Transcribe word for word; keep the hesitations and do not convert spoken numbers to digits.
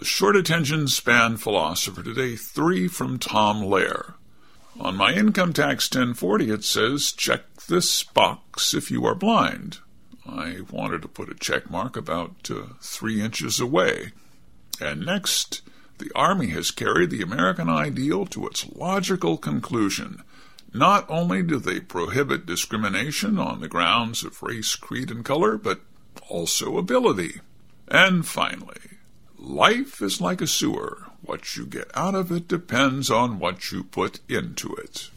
The short attention span philosopher today, three from Tom Lehrer. On my Income Tax ten forty it says, check this box if you are blind. I wanted to put a check mark about uh, three inches away. And next, the Army has carried the American ideal to its logical conclusion. Not only do they prohibit discrimination on the grounds of race, creed, and color, but also ability. And finally, life is like a sewer. What you get out of it depends on what you put into it.